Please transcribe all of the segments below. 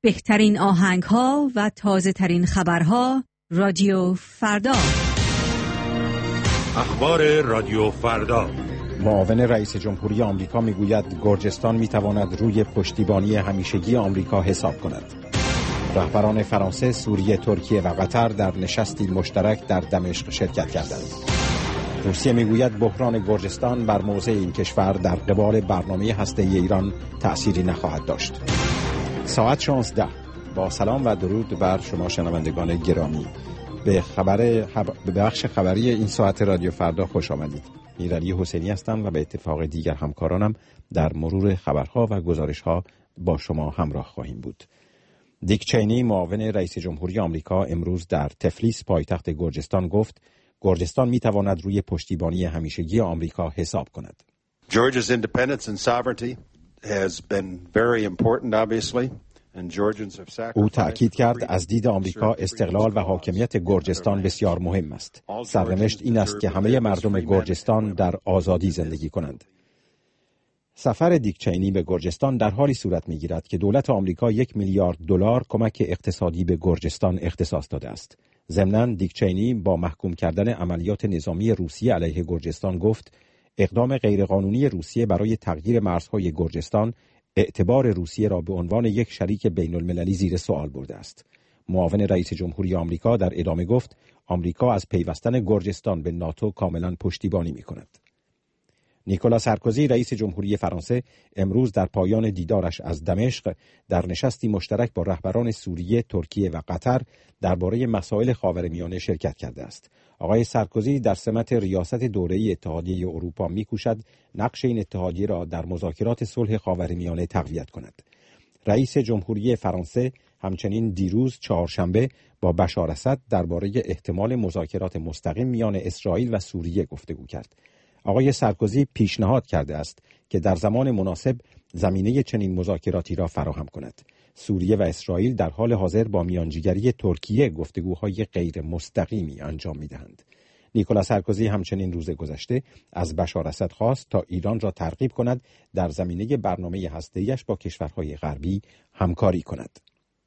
بهترین آهنگ‌ها و تازه‌ترین خبرها رادیو فردا. اخبار رادیو فردا. معاون رئیس جمهوری آمریکا میگوید گرجستان میتواند روی پشتیبانی همیشگی آمریکا حساب کند. رهبران فرانسه، سوریه، ترکیه و قطر در نشستی مشترک در دمشق شرکت کردند. روسیه میگوید بحران گرجستان بر موضع این کشور در قبال برنامه هسته‌ای ایران تأثیری نخواهد داشت. ساعت 16. با سلام و درود بر شما شنوندگان گرامی. به بخش خبری این ساعت رادیو فردا خوش آمدید. میرعلی حسینی هستم و به اتفاق دیگر همکارانم در مرور خبرها و گزارش‌ها با شما همراه خواهیم بود. دیک چینی، معاون رئیس جمهوری آمریکا، امروز در تفلیس پایتخت گرجستان گفت گرجستان میتواند روی پشتیبانی همیشگی آمریکا حساب کند. Georgia's independence and sovereignty has been very important obviously. او تأکید کرد از دید آمریکا استقلال و حاکمیت گرجستان بسیار مهم است. سرنوشت این است که همه مردم گرجستان در آزادی زندگی کنند. سفر دیک چینی به گرجستان در حالی صورت می‌گیرد که دولت آمریکا $1 میلیارد کمک اقتصادی به گرجستان اختصاص داده است. ضمناً دیک چینی با محکوم کردن عملیات نظامی روسیه علیه گرجستان گفت اقدام غیرقانونی روسیه برای تغییر مرزهای گرجستان اعتبار روسیه را به عنوان یک شریک بین‌المللی زیر سوال برده است. معاون رئیس جمهوری آمریکا در ادامه گفت آمریکا از پیوستن گرجستان به ناتو کاملا پشتیبانی می‌کند. نیکولا سارکوزی، رئیس جمهوری فرانسه، امروز در پایان دیدارش از دمشق در نشستی مشترک با رهبران سوریه، ترکیه و قطر درباره مسائل خاورمیانه شرکت کرده است. آقای سارکوزی در سمت ریاست دوره‌ای اتحادیه اروپا می‌کوشد نقش این اتحادیه را در مذاکرات صلح خاورمیانه تقویت کند. رئیس جمهوری فرانسه همچنین دیروز چهارشنبه با بشار اسد درباره احتمال مذاکرات مستقیم میان اسرائیل و سوریه گفتگو کرد. آقای سارکوزی پیشنهاد کرده است که در زمان مناسب زمینه چنین مذاکراتی را فراهم کند. سوریه و اسرائیل در حال حاضر با میانجیگری ترکیه گفتگوهای غیر مستقیمی انجام می‌دهند. نیکولا سارکوزی همچنین روز گذشته از بشار اسد خواست تا ایران را ترغیب کند در زمینه برنامه هسته‌ایش با کشورهای غربی همکاری کند.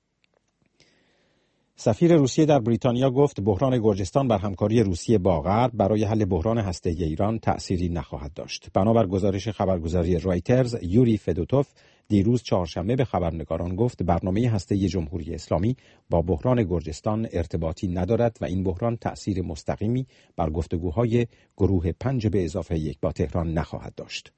سفیر روسیه در بریتانیا گفت بحران گرجستان بر همکاری روسیه با غرب برای حل بحران هسته‌ای ایران تأثیری نخواهد داشت. بنابر گزارش خبرگزاری رایترز، یوری فدوتوف دیروز چهارشنبه به خبرنگاران گفت برنامه هسته‌ای جمهوری اسلامی با بحران گرجستان ارتباطی ندارد و این بحران تأثیر مستقیمی بر گفتگوهای گروه 5 به اضافه 1 با تهران نخواهد داشت.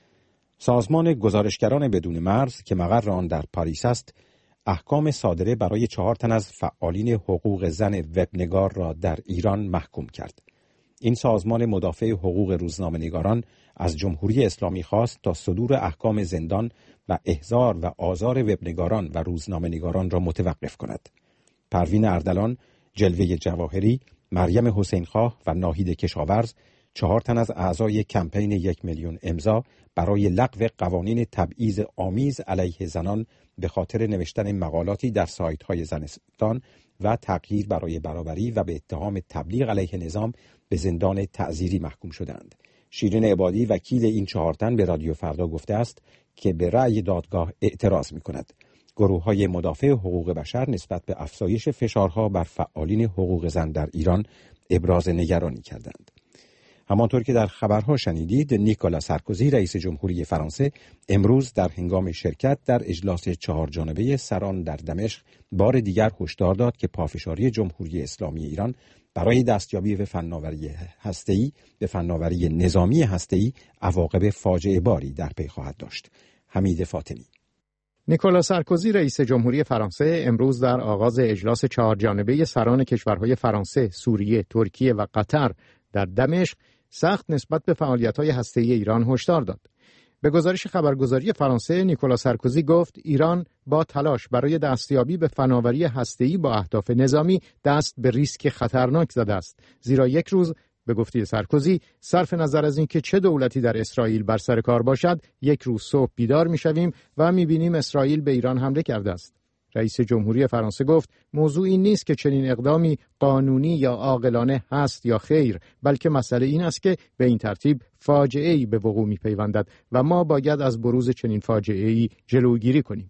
سازمان گزارشگران بدون مرز که مقر آن در پاریس است، احکام صادره برای 4 تن از فعالین حقوق زن وبنگار را در ایران محکوم کرد. این سازمان مدافع حقوق روزنامه‌نگاران از جمهوری اسلامی خواست تا صدور احکام زندان و احضار و آزار وبنگاران و روزنامه‌نگاران را متوقف کند. پروین اردلان، جلوه جواهری، مریم حسینخواه و ناهید کشاورز 4 تن از اعضای کمپین 1 میلیون امضا برای لغو قوانین تبعیض آمیز علیه زنان به خاطر نوشتن مقالاتی در سایت‌های زنستان و تغییر برای برابری و به اتهام تبلیغ علیه نظام به زندان تعزیری محکوم شدند. شیرین عبادی، وکیل این 4 تن، به رادیو فردا گفته است که به رأی دادگاه اعتراض می‌کند. گروه‌های مدافع حقوق بشر نسبت به افزایش فشارها بر فعالین حقوق زن در ایران ابراز نگرانی کردند. همانطور که در خبرها شنیدید، نیکولا سارکوزی، رئیس جمهوری فرانسه، امروز در هنگام شرکت در اجلاس 4 جانبه سران در دمشق بار دیگر هشدار داد که پافشاری جمهوری اسلامی ایران برای دستیابی به فناوری هسته‌ای، به فناوری نظامی هسته‌ای، عواقب فاجعه باری در پی خواهد داشت. حمید فاطمی. نیکولا سارکوزی، رئیس جمهوری فرانسه، امروز در آغاز اجلاس 4 جانبه سران کشورهای فرانسه، سوریه، ترکیه و قطر در دمشق سخت نسبت به فعالیت‌های هسته‌ای ایران هشدار داد. به گزارش خبرگزاری فرانسه، نیکولا سارکوزی گفت ایران با تلاش برای دستیابی به فناوری هسته‌ای با اهداف نظامی دست به ریسک خطرناک زده است، زیرا یک روز، به گفته سارکوزی، صرف نظر از اینکه چه دولتی در اسرائیل بر سر کار باشد، یک روز صبح بیدار می‌شویم و می‌بینیم اسرائیل به ایران حمله کرده است. رئیس جمهوری فرانسه گفت موضوع این نیست که چنین اقدامی قانونی یا عاقلانه هست یا خیر، بلکه مسئله این است که به این ترتیب فاجعه‌ای به وقوع می‌پیوندد و ما باید از بروز چنین فاجعه‌ای جلوگیری کنیم.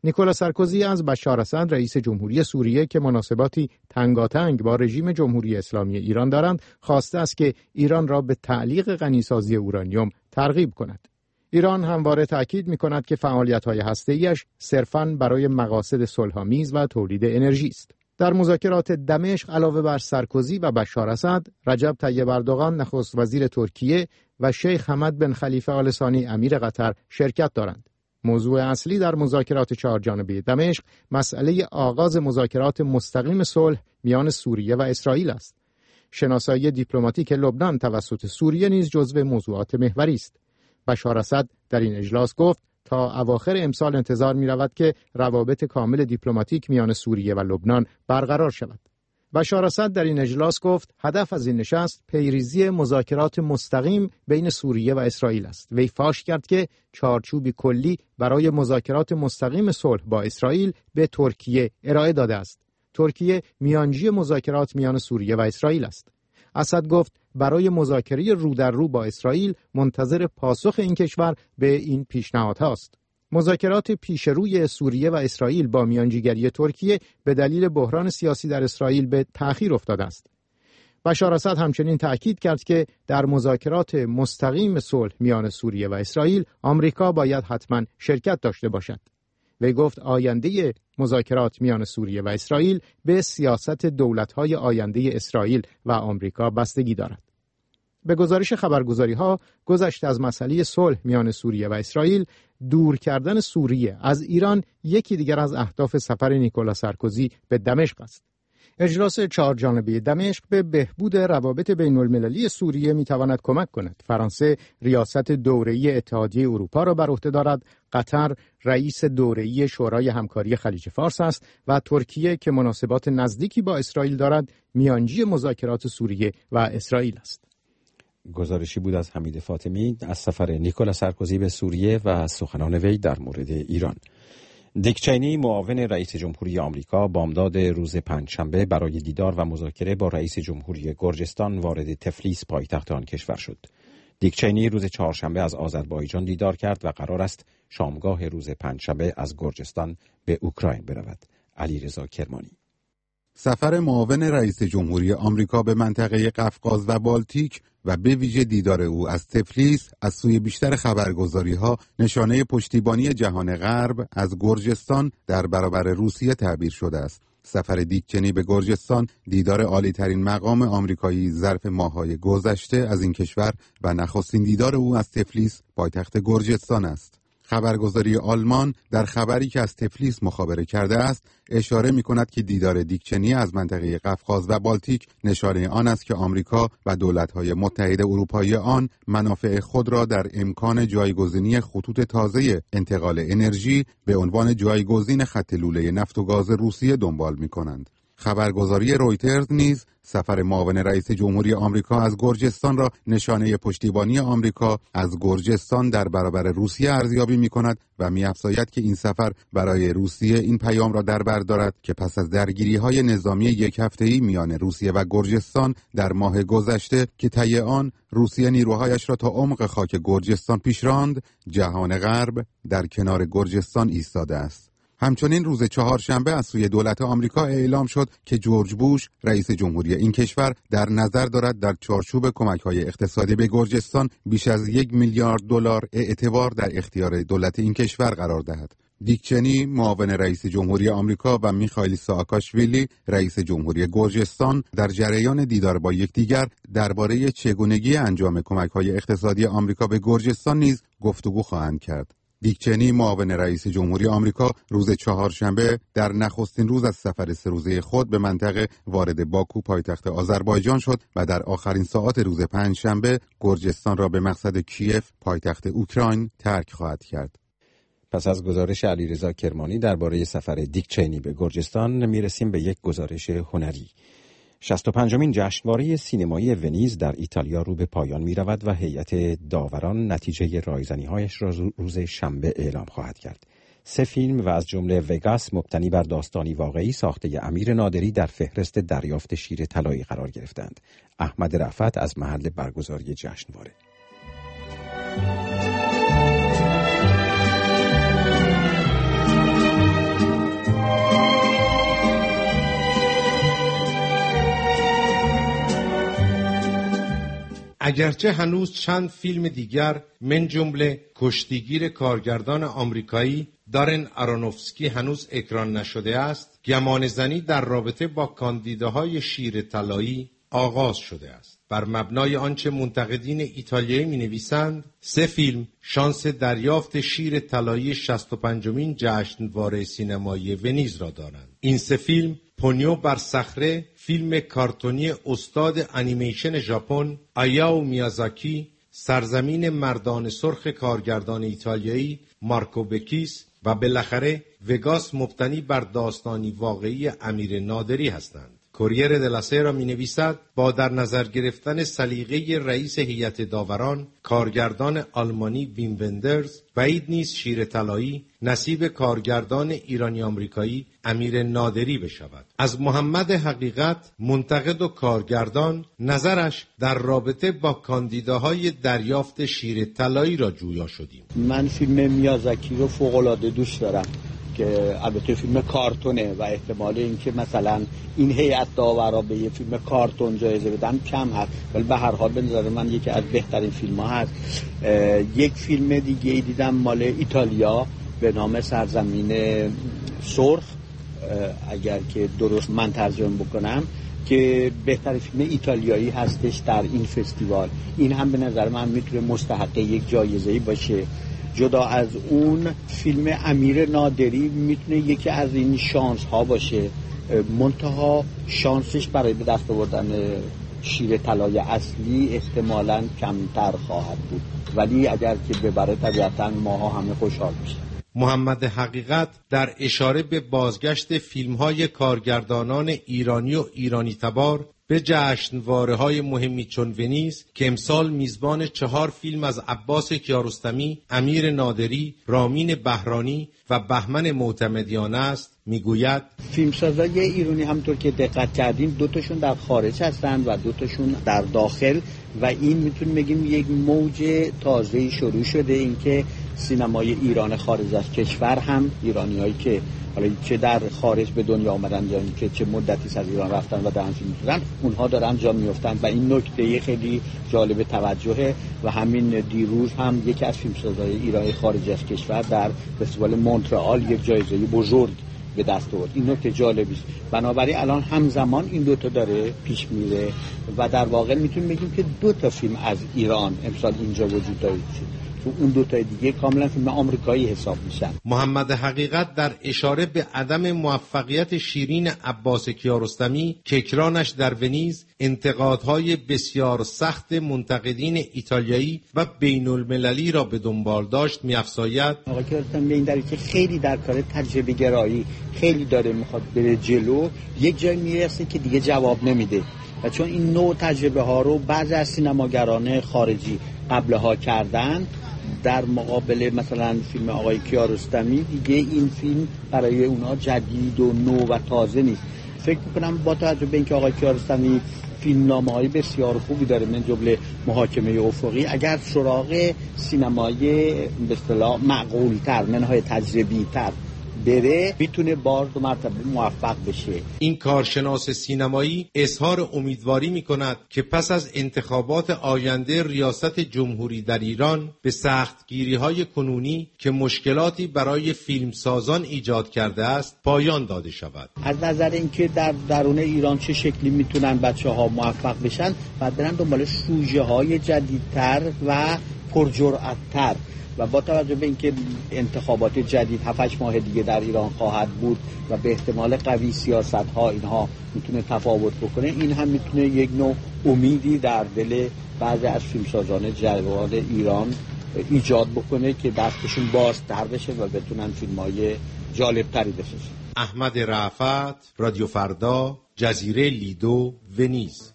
نیکولا سارکوزی از بشار اسد رئیس جمهوری سوریه که مناسباتی تنگاتنگ با رژیم جمهوری اسلامی ایران دارند، خواسته است که ایران را به تعلیق غنیسازی اورانیوم ترغیب کند. ایران همواره تاکید می‌کند که فعالیت‌های هسته‌ایش صرفاً برای مقاصد صلح‌آمیز و تولید انرژی است. در مذاکرات دمشق علاوه بر سارکوزی و بشار اسد، رجب طیب اردوغان نخست وزیر ترکیه و شیخ حمد بن خلیفه آل ثانی امیر قطر شرکت دارند. موضوع اصلی در مذاکرات چهارجانبه دمشق مسئله آغاز مذاکرات مستقیم صلح میان سوریه و اسرائیل است. شناسایی دیپلماتیک لبنان توسط سوریه نیز جزو موضوعات محوری است. بشار اسد در این اجلاس گفت تا اواخر امسال انتظار می رود که روابط کامل دیپلماتیک میان سوریه و لبنان برقرار شود. بشار اسد در این اجلاس گفت هدف از این نشست پیریزی مذاکرات مستقیم بین سوریه و اسرائیل است. وی فاش کرد که چارچوبی کلی برای مذاکرات مستقیم صلح با اسرائیل به ترکیه ارائه داده است. ترکیه میانجی مذاکرات میان سوریه و اسرائیل است. اسد گفت برای مذاکره رو در رو با اسرائیل منتظر پاسخ این کشور به این پیشنهادهاست. مذاکرات پیشروی سوریه و اسرائیل با میانجیگری ترکیه به دلیل بحران سیاسی در اسرائیل به تأخیر افتاده است. بشار اسد همچنین تأکید کرد که در مذاکرات مستقیم صلح میان سوریه و اسرائیل آمریکا باید حتما شرکت داشته باشد. وی گفت آینده مذاکرات میان سوریه و اسرائیل به سیاست دولت‌های آینده اسرائیل و آمریکا بستگی دارد. به گزارش خبرگزاری‌ها گذشته از مسئله صلح میان سوریه و اسرائیل، دور کردن سوریه از ایران یکی دیگر از اهداف سفر نیکولا سارکوزی به دمشق است. اجلاس چهارجانبه دمشق به بهبود روابط بین‌المللی سوریه می‌تواند کمک کند. فرانسه ریاست دوره‌ای اتحادیه اروپا را بر عهده دارد، قطر رئیس دوره‌ای شورای همکاری خلیج فارس است و ترکیه که مناسبات نزدیکی با اسرائیل دارد، میانجی مذاکرات سوریه و اسرائیل است. گزارشی بود از حمید فاطمی از سفر نیکولا سارکوزی به سوریه و سخنان وی در مورد ایران. دیک چینی معاون رئیس جمهوری آمریکا بامداد روز پنجشنبه برای دیدار و مذاکره با رئیس جمهوری گرجستان وارد تفلیس پایتخت آن کشور شد. دیک چینی روز چهارشنبه از آذربایجان دیدار کرد و قرار است شامگاه روز پنجشنبه از گرجستان به اوکراین برود. علیرضا کرمانی. سفر معاون رئیس جمهوری آمریکا به منطقه قفقاز و بالتیک و به ویژه دیدار او از تفلیس از سوی بیشتر خبرگزاری‌ها نشانه پشتیبانی جهان غرب از گرجستان در برابر روسیه تعبیر شده است. سفر دیک چینی به گرجستان دیدار عالی‌ترین مقام آمریکایی ظرف ماه‌های گذشته از این کشور و نخستین دیدار او از تفلیس پایتخت گرجستان است. خبرگزاری آلمان در خبری که از تفلیس مخابره کرده است اشاره می‌کند که دیدار دیک چینی از منطقه قفقاز و بالتیک نشانه آن است که آمریکا و دولت‌های متحد اروپایی آن منافع خود را در امکان جایگزینی خطوط تازه انتقال انرژی به عنوان جایگزین خط لوله نفت و گاز روسیه دنبال می‌کنند. خبرگزاری رویترز نیز سفر معاون رئیس جمهوری آمریکا از گرجستان را نشانه پشتیبانی آمریکا از گرجستان در برابر روسیه ارزیابی می‌کند و می‌افزاید که این سفر برای روسیه این پیام را در بر دارد که پس از درگیری‌های نظامی یک هفته‌ای میان روسیه و گرجستان در ماه گذشته که طی آن روسیه نیروهایش را تا عمق خاک گرجستان پیش راند، جهان غرب در کنار گرجستان ایستاده است. همچنین روز چهارشنبه از سوی دولت آمریکا اعلام شد که جورج بوش رئیس جمهوری این کشور در نظر دارد در چارچوب کمک‌های اقتصادی به گرجستان بیش از 1 میلیارد دلار اعتبار در اختیار دولت این کشور قرار دهد. دیک چینی معاون رئیس جمهوری آمریکا و میخائیل سااکاشویلی رئیس جمهوری گرجستان در جریان دیدار با یکدیگر درباره چگونگی انجام کمک‌های اقتصادی آمریکا به گرجستان نیز گفتگو خواهند کرد. دیک چینی معاون رئیس جمهوری آمریکا روز چهارشنبه در نخستین روز از سفر 3 روزه خود به منطقه وارد باکو پایتخت آذربایجان شد و در آخرین ساعات روز پنجشنبه گرجستان را به مقصد کیف پایتخت اوکراین ترک خواهد کرد. پس از گزارش علیرضا کرمانی درباره سفر دیک چینی به گرجستان میرسیم به یک گزارش هنری. 65مین جشنواره سینمایی ونیز در ایتالیا رو به پایان می رود و هیئت داوران نتیجه رایزنی‌هایش را روز شنبه اعلام خواهد کرد. 3 فیلم و از جمله وگاس مبتنی بر داستانی واقعی ساخته امیر نادری در فهرست دریافت شیر طلایی قرار گرفتند. احمد رفعت از محل برگزاری جشنواره. اگرچه هنوز چند فیلم دیگر من جمله کشتیگیر کارگردان آمریکایی دارن آرونوفسکی هنوز اکران نشده است، گمانه‌زنی در رابطه با کاندیداهای شیر طلایی آغاز شده است. بر مبنای آنچه منتقدین ایتالیایی می‌نویسند، 3 فیلم شانس دریافت شیر طلایی 65مین جشنواره سینمایی ونیز را دارند. این 3 فیلم پونیو بر صخره، فیلم کارتونی استاد انیمیشن ژاپن آیاو میازاکی، سرزمین مردان سرخ کارگردان ایتالیایی مارکو بکیس و بالاخره وگاس مبتنی بر داستانی واقعی امیر نادری هستند. کوریر دلا سیرا می‌نویسد با در نظر گرفتن سلیقه رئیس هیئت داوران کارگردان آلمانی ویم وندرز، بعید نیست شیر طلایی نصیب کارگردان ایرانی آمریکایی امیر نادری بشود. از محمد حقیقت منتقد و کارگردان نظرش در رابطه با کاندیداهای دریافت شیر طلایی را جویا شدیم. من فیلم میازاکی رو فوق‌العاده دوست دارم که البته فیلم کارتونه و احتمال اینکه مثلا این هیئت داورا به یه فیلم کارتون جایزه بدن کم هست، ولی به هر حال به نظر من یکی از بهترین فیلم‌ها هست. یک فیلم دیگه دیدم مال ایتالیا به نام سرزمین سرخ، اگر که درست من ترجمه بکنم، که بهترین فیلم ایتالیایی هستش در این فستیوال. این هم به نظر من میتونه مستحق یک جایزه‌ای باشه. جدا از اون فیلم امیر نادری میتونه یکی از این شانس ها باشه، منتها شانسش برای به دست آوردن شیر طلای اصلی احتمالاً کمتر خواهد بود، ولی اگر که ببره طبیعتاً ماها همه خوشحال میشیم. محمد حقیقت در اشاره به بازگشت فیلم‌های کارگردانان ایرانی و ایرانی تبار به جشنواره‌های مهمی چون ونیز که امسال میزبان 4 فیلم از عباس کیارستمی، امیر نادری، رامین بهرانی و بهمن معتمدیان است، میگوید فیلمسازای ایرانی همونطور که دقت کردیم 2 تاشون در خارج هستن و 2 تاشون در داخل و این میتونیم بگیم یک موج تازه‌ای شروع شده، اینکه سینمای ایران خارج از کشور هم ایرانیایی که حالا چه در خارج به دنیا آمدن یا اینکه چه مدتی از ایران رفتن و دارن فیلم می‌سازن، اونها دارن جا میافتن و این نکته خیلی جالب توجهه. و همین دیروز هم یکی از فیلمسازهای ایرانی خارج از کشور در فستیوال مونترال یک جایزه بزرگ به دست آورد. این نکته جالبی است. بنابراین الان همزمان این 2 تا داره پیش میره و در واقع میتونیم بگیم که 2 تا فیلم از ایران امسال اینجا وجود داره. اون 2 تا دیگه کاملا فیلم آمریکایی حساب میشن. محمد حقیقت در اشاره به عدم موفقیت شیرین عباس کیارستمی که اکرانش در ونیز انتقادهای بسیار سخت منتقدین ایتالیایی و بین المللی را به دنبال داشت می‌افزاید آقای کیارستمی به این دلیل که خیلی در کار تجربه گرایی خیلی داره میخواد بره جلو، یک جای میرسه که دیگه جواب نمیده و چون این نوع تجربه ها رو بعضی از سینماگران خارجی قبلها کردن، در مقابل مثلا فیلم آقای کیارستمی دیگه این فیلم برای اونا جدید و نو و تازه نیست. فکر میکنم با توجه به اینکه آقای کیارستمی فیلمنامه‌های بسیار خوبی داره، من جمله محاکمه افقی، اگر سراغ سینمای به اصطلاح معقول‌تر، منهای تجربی‌تر بره، میتونه بار 2 مرتبه موفق بشه. این کارشناس سینمایی اظهار امیدواری میکند که پس از انتخابات آینده ریاست جمهوری در ایران به سختگیری‌های کنونی که مشکلاتی برای فیلمسازان ایجاد کرده است پایان داده شود. از نظر اینکه در درون ایران چه شکلی میتونن بچه‌ها موفق بشن، بعد برن دنبال سوژه‌های جدیدتر و پرجرأت‌تر و با توجه به اینکه انتخابات جدید 7-8 ماه دیگه در ایران خواهد بود و به احتمال قوی سیاست‌ها اینها میتونه تفاوت بکنه، این هم میتونه یک نوع امیدی در دل بعضی از فیلمسازان جوان ایران ایجاد بکنه که دستشون بازتر بشه و بتونن فیلم‌های جالب‌تری بسازن. احمد رأفت، رادیو فردا، جزیره لیدو، ونیز.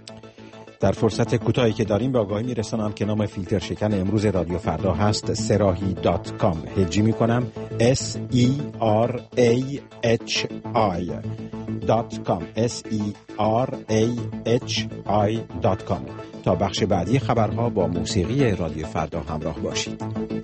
در فرصت کوتاهی که داریم به آگاهی میرسانم که نام فیلتر شکن امروز رادیو فردا هست serahi.com. هجی میکنم SERAHI.com. SERAHI.com. تا بخش بعدی خبرها با موسیقی رادیو فردا همراه باشید.